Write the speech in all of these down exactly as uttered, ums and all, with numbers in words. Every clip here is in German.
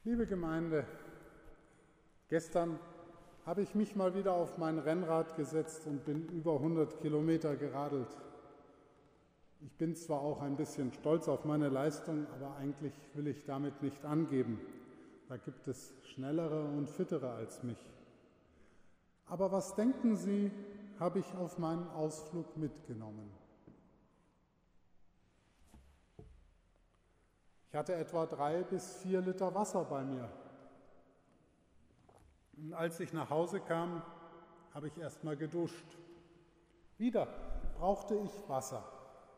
Liebe Gemeinde, gestern habe ich mich mal wieder auf mein Rennrad gesetzt und bin über hundert Kilometer geradelt. Ich bin zwar auch ein bisschen stolz auf meine Leistung, aber eigentlich will ich damit nicht angeben. Da gibt es schnellere und fittere als mich. Aber was denken Sie, habe ich auf meinen Ausflug mitgenommen? Ich hatte etwa drei bis vier Liter Wasser bei mir. Und als ich nach Hause kam, habe ich erst mal geduscht. Wieder brauchte ich Wasser.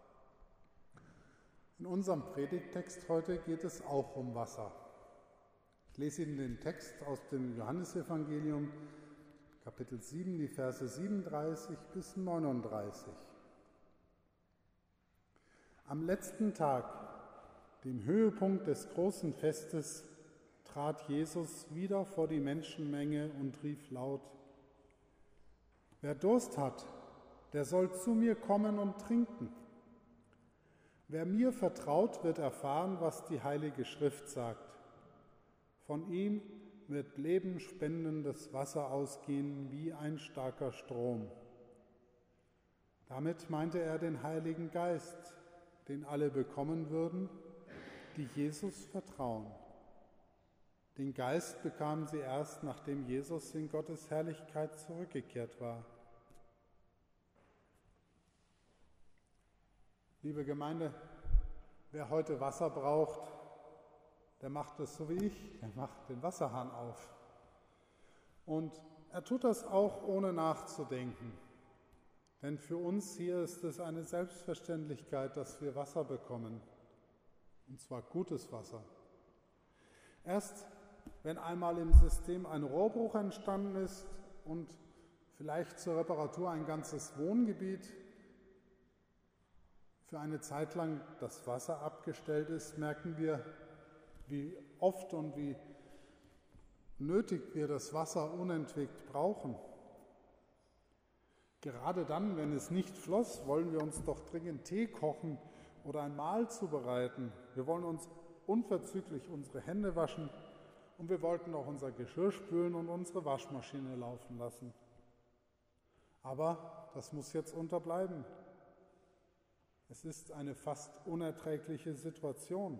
In unserem Predigttext heute geht es auch um Wasser. Ich lese Ihnen den Text aus dem Johannesevangelium, Kapitel sieben, die Verse siebenunddreißig bis neununddreißig. Am letzten Tag, dem Höhepunkt des großen Festes, trat Jesus wieder vor die Menschenmenge und rief laut: Wer Durst hat, der soll zu mir kommen und trinken. Wer mir vertraut, wird erfahren, was die Heilige Schrift sagt. Von ihm wird lebenspendendes Wasser ausgehen wie ein starker Strom. Damit meinte er den Heiligen Geist, den alle bekommen würden, die Jesus vertrauen. Den Geist bekamen sie erst, nachdem Jesus in Gottes Herrlichkeit zurückgekehrt war. Liebe Gemeinde, wer heute Wasser braucht, der macht es so wie ich, der macht den Wasserhahn auf. Und er tut das auch ohne nachzudenken. Denn für uns hier ist es eine Selbstverständlichkeit, dass wir Wasser bekommen. Und zwar gutes Wasser. Erst wenn einmal im System ein Rohrbruch entstanden ist und vielleicht zur Reparatur ein ganzes Wohngebiet für eine Zeit lang das Wasser abgestellt ist, merken wir, wie oft und wie nötig wir das Wasser unentwegt brauchen. Gerade dann, wenn es nicht floss, wollen wir uns doch dringend Tee kochen oder ein Mahl zubereiten. Wir wollen uns unverzüglich unsere Hände waschen und wir wollten auch unser Geschirr spülen und unsere Waschmaschine laufen lassen. Aber das muss jetzt unterbleiben. Es ist eine fast unerträgliche Situation.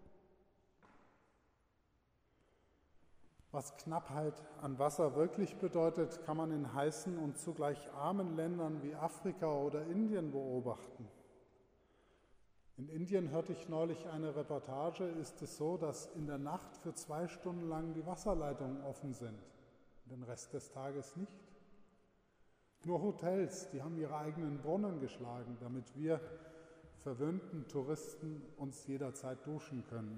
Was Knappheit an Wasser wirklich bedeutet, kann man in heißen und zugleich armen Ländern wie Afrika oder Indien beobachten. In Indien hörte ich neulich eine Reportage, ist es so, dass in der Nacht für zwei Stunden lang die Wasserleitungen offen sind, den Rest des Tages nicht. Nur Hotels, die haben ihre eigenen Brunnen geschlagen, damit wir verwöhnten Touristen uns jederzeit duschen können.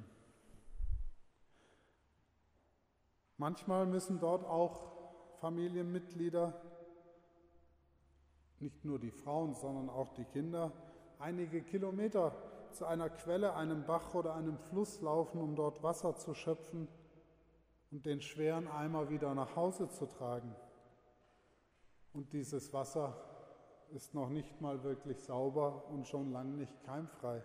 Manchmal müssen dort auch Familienmitglieder, nicht nur die Frauen, sondern auch die Kinder, einige Kilometer zu einer Quelle, einem Bach oder einem Fluss laufen, um dort Wasser zu schöpfen und den schweren Eimer wieder nach Hause zu tragen. Und dieses Wasser ist noch nicht mal wirklich sauber und schon lange nicht keimfrei.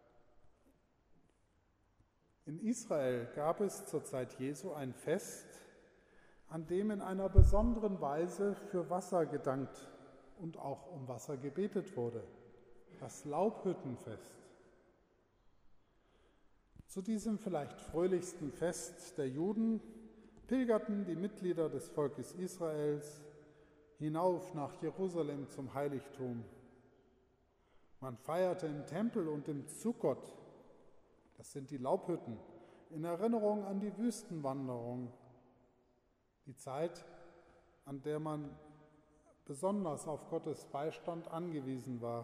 In Israel gab es zur Zeit Jesu ein Fest, an dem in einer besonderen Weise für Wasser gedankt und auch um Wasser gebetet wurde. Das Laubhüttenfest. Zu diesem vielleicht fröhlichsten Fest der Juden pilgerten die Mitglieder des Volkes Israels hinauf nach Jerusalem zum Heiligtum. Man feierte im Tempel und im Sukkot, das sind die Laubhütten, in Erinnerung an die Wüstenwanderung, die Zeit, an der man besonders auf Gottes Beistand angewiesen war.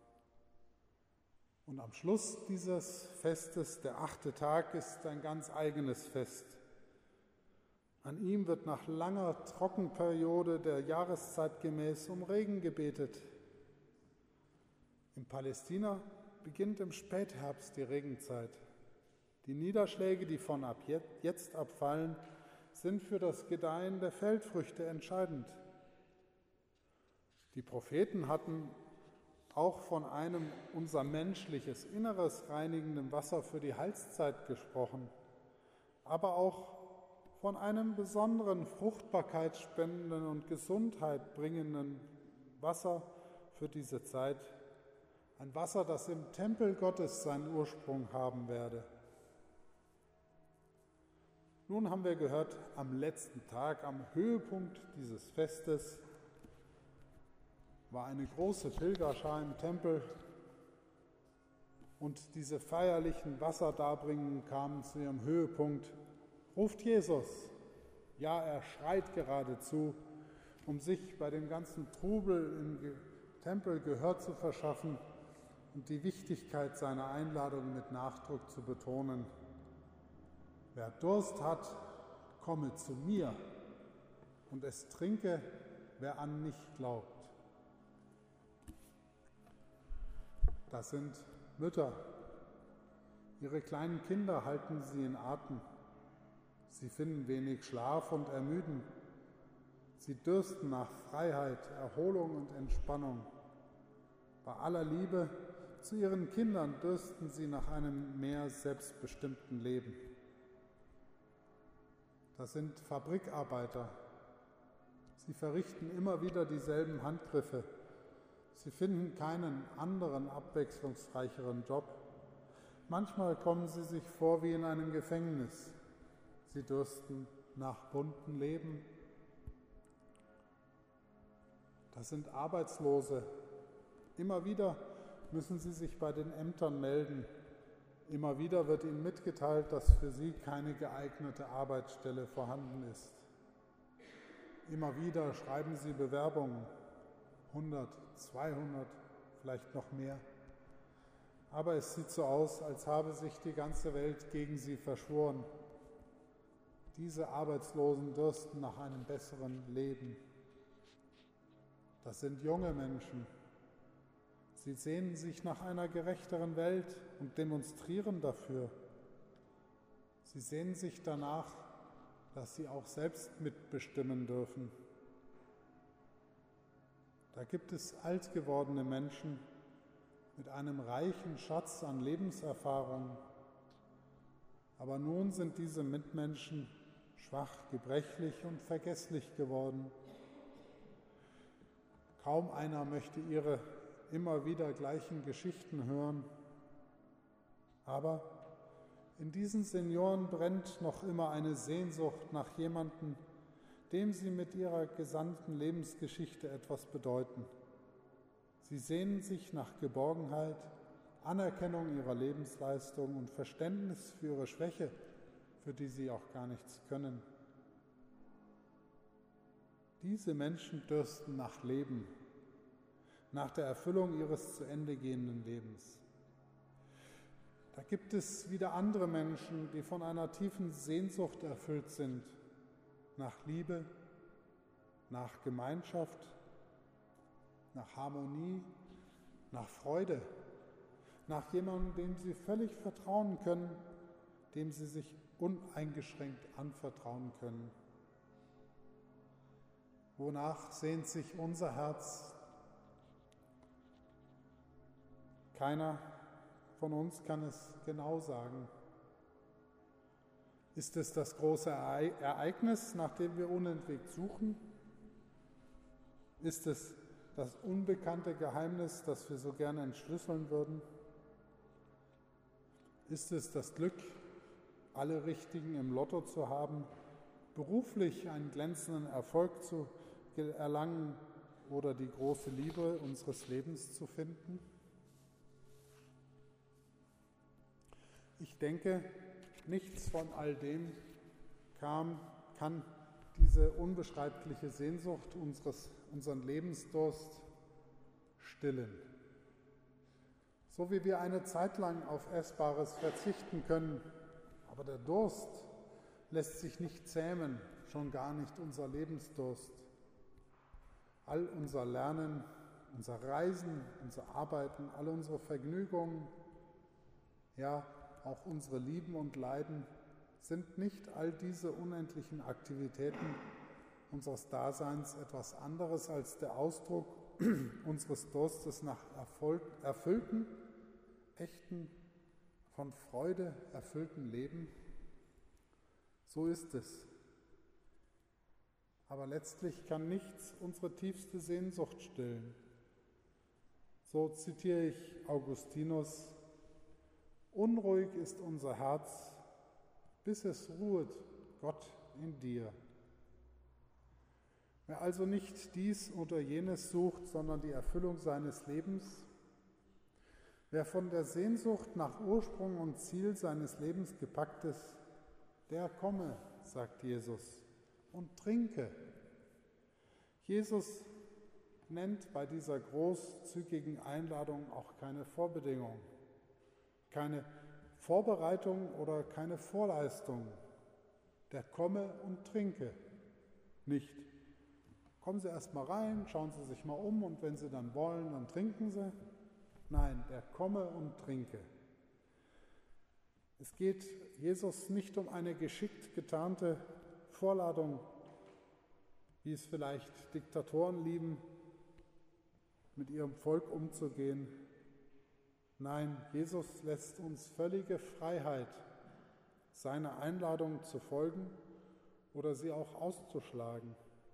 Und am Schluss dieses Festes, der achte Tag, ist ein ganz eigenes Fest. An ihm wird nach langer Trockenperiode der Jahreszeit gemäß um Regen gebetet. In Palästina beginnt im Spätherbst die Regenzeit. Die Niederschläge, die von ab jetzt abfallen, sind für das Gedeihen der Feldfrüchte entscheidend. Die Propheten hatten auch von einem unser menschliches Inneres reinigenden Wasser für die Heilszeit gesprochen. aber auch von einem besonderen fruchtbarkeitsspendenden und Gesundheit bringenden Wasser für diese Zeit. Ein Wasser, das im Tempel Gottes seinen Ursprung haben werde. Nun haben wir gehört, am letzten Tag, am Höhepunkt dieses Festes, war eine große Pilgerschar im Tempel und diese feierlichen Wasserdarbringungen kamen zu ihrem Höhepunkt. Ruft Jesus, ja, er schreit geradezu, um sich bei dem ganzen Trubel im Tempel Gehör zu verschaffen und die Wichtigkeit seiner Einladung mit Nachdruck zu betonen. Wer Durst hat, komme zu mir und es trinke, wer an mich glaubt. Das sind Mütter. Ihre kleinen Kinder halten sie in Atem. Sie finden wenig Schlaf und ermüden. Sie dürsten nach Freiheit, Erholung und Entspannung. Bei aller Liebe zu ihren Kindern dürsten sie nach einem mehr selbstbestimmten Leben. Das sind Fabrikarbeiter. Sie verrichten immer wieder dieselben Handgriffe. Sie finden keinen anderen, abwechslungsreicheren Job. Manchmal kommen sie sich vor wie in einem Gefängnis. Sie dürsten nach buntem Leben. Das sind Arbeitslose. Immer wieder müssen sie sich bei den Ämtern melden. Immer wieder wird ihnen mitgeteilt, dass für sie keine geeignete Arbeitsstelle vorhanden ist. Immer wieder schreiben sie Bewerbungen, hundert, zweihundert, vielleicht noch mehr. Aber es sieht so aus, als habe sich die ganze Welt gegen sie verschworen. Diese Arbeitslosen dürsten nach einem besseren Leben. Das sind junge Menschen. Sie sehnen sich nach einer gerechteren Welt und demonstrieren dafür. Sie sehnen sich danach, dass sie auch selbst mitbestimmen dürfen. Da gibt es alt gewordene Menschen mit einem reichen Schatz an Lebenserfahrung. Aber nun sind diese Mitmenschen schwach, gebrechlich und vergesslich geworden. Kaum einer möchte ihre immer wieder gleichen Geschichten hören. Aber in diesen Senioren brennt noch immer eine Sehnsucht nach jemandem, dem sie mit ihrer gesamten Lebensgeschichte etwas bedeuten. Sie sehnen sich nach Geborgenheit, Anerkennung ihrer Lebensleistung und Verständnis für ihre Schwäche, für die sie auch gar nichts können. Diese Menschen dürsten nach Leben, nach der Erfüllung ihres zu Ende gehenden Lebens. Da gibt es wieder andere Menschen, die von einer tiefen Sehnsucht erfüllt sind, nach Liebe, nach Gemeinschaft, nach Harmonie, nach Freude, nach jemandem, dem sie völlig vertrauen können, dem sie sich uneingeschränkt anvertrauen können. Wonach sehnt sich unser Herz? Keiner von uns kann es genau sagen. Ist es das große Ereignis, nach dem wir unentwegt suchen? Ist es das unbekannte Geheimnis, das wir so gerne entschlüsseln würden? Ist es das Glück, alle Richtigen im Lotto zu haben, beruflich einen glänzenden Erfolg zu erlangen oder die große Liebe unseres Lebens zu finden? Ich denke, nichts von all dem kam, kann diese unbeschreibliche Sehnsucht unseres, unseren Lebensdurst stillen. So wie wir eine Zeit lang auf Essbares verzichten können, aber der Durst lässt sich nicht zähmen, schon gar nicht unser Lebensdurst. All unser Lernen, unser Reisen, unser Arbeiten, all unsere Vergnügungen, ja, auch unsere Lieben und Leiden, sind nicht all diese unendlichen Aktivitäten unseres Daseins etwas anderes als der Ausdruck unseres Durstes nach Erfolg, erfüllten, echten, von Freude erfüllten Leben? So ist es. Aber letztlich kann nichts unsere tiefste Sehnsucht stillen. So zitiere ich Augustinus: Unruhig ist unser Herz, bis es ruhet, Gott, in dir. Wer also nicht dies oder jenes sucht, sondern die Erfüllung seines Lebens, wer von der Sehnsucht nach Ursprung und Ziel seines Lebens gepackt ist, der komme, sagt Jesus, und trinke. Jesus nennt bei dieser großzügigen Einladung auch keine Vorbedingung, keine Vorbereitung oder keine Vorleistung. Der komme und trinke. Nicht: Kommen Sie erst mal rein, schauen Sie sich mal um und wenn Sie dann wollen, dann trinken Sie. Nein, der komme und trinke. Es geht Jesus nicht um eine geschickt getarnte Vorladung, wie es vielleicht Diktatoren lieben, mit ihrem Volk umzugehen. Nein, Jesus lässt uns völlige Freiheit, seiner Einladung zu folgen oder sie auch auszuschlagen.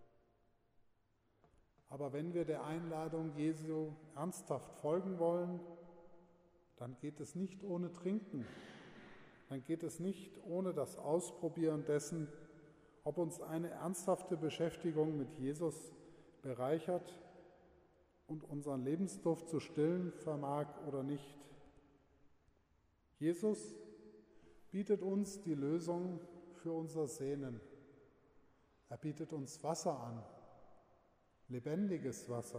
Aber wenn wir der Einladung Jesu ernsthaft folgen wollen, dann geht es nicht ohne Trinken. Dann geht es nicht ohne das Ausprobieren dessen, ob uns eine ernsthafte Beschäftigung mit Jesus bereichert und unseren Lebensdurst zu stillen vermag oder nicht. Jesus bietet uns die Lösung für unser Sehnen. Er bietet uns Wasser an, lebendiges Wasser.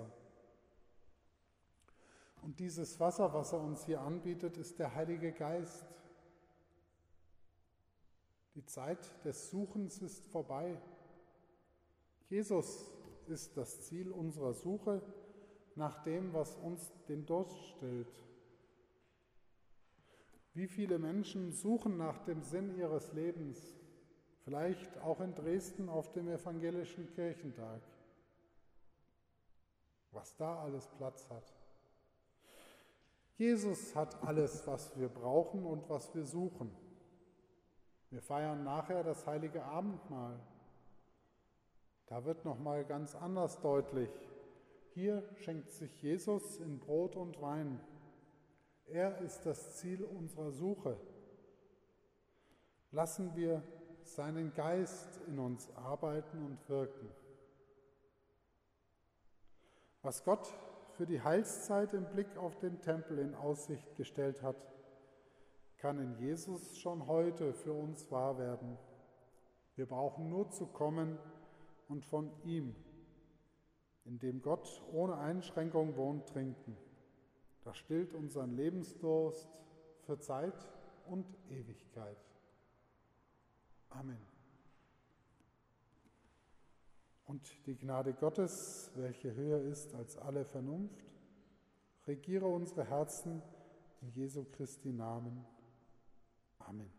Und dieses Wasser, was er uns hier anbietet, ist der Heilige Geist. Die Zeit des Suchens ist vorbei. Jesus ist das Ziel unserer Suche nach dem, was uns den Durst stillt. Wie viele Menschen suchen nach dem Sinn ihres Lebens, vielleicht auch in Dresden auf dem evangelischen Kirchentag, was da alles Platz hat. Jesus hat alles, was wir brauchen und was wir suchen. Wir feiern nachher das heilige Abendmahl. Da wird noch mal ganz anders deutlich: Hier schenkt sich Jesus in Brot und Wein. Er ist das Ziel unserer Suche. Lassen wir seinen Geist in uns arbeiten und wirken. Was Gott für die Heilszeit im Blick auf den Tempel in Aussicht gestellt hat, kann in Jesus schon heute für uns wahr werden. Wir brauchen nur zu kommen und von ihm, in dem Gott ohne Einschränkung wohnt, trinken. Das stillt unseren Lebensdurst für Zeit und Ewigkeit. Amen. Und die Gnade Gottes, welche höher ist als alle Vernunft, regiere unsere Herzen in Jesu Christi Namen. Amen.